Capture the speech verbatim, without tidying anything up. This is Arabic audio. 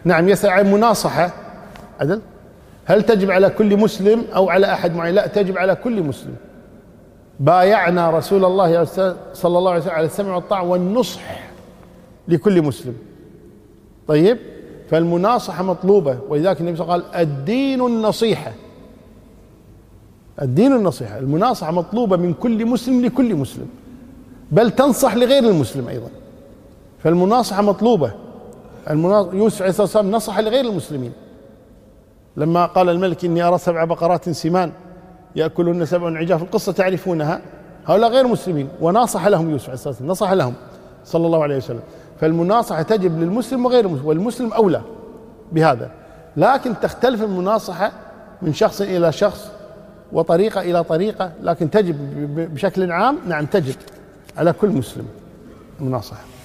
نعم يسأل عن مناصحة عدل، هل تجب على كل مسلم أو على أحد معين؟ لا، تجب على كل مسلم. بايعنا رسول الله صلى الله عليه وسلم على السمع والطاعة والنصح لكل مسلم. طيب، فالمناصحة مطلوبة، ولذلك النبي صلى الله عليه وسلم قال الدين النصيحة. الدين النصيحة، المناصحة مطلوبة من كل مسلم لكل مسلم، بل تنصح لغير المسلم أيضا. فالمناصحة مطلوبة. يوسف عليه الصلاة والسلام نصح لغير المسلمين لما قال الملك إني أرى سبع بقرات سمان يأكلهن سبع عجاف، القصة تعرفونها، هؤلاء غير مسلمين، وناصح لهم يوسف عليه الصلاة والسلام، نصح لهم صلى الله عليه وسلم. فالمناصحة تجب للمسلم وغير المسلم، والمسلم أولى بهذا. لكن تختلف المناصحة من شخص إلى شخص وطريقة إلى طريقة، لكن تجب بشكل عام، نعم تجب على كل مسلم المناصحة.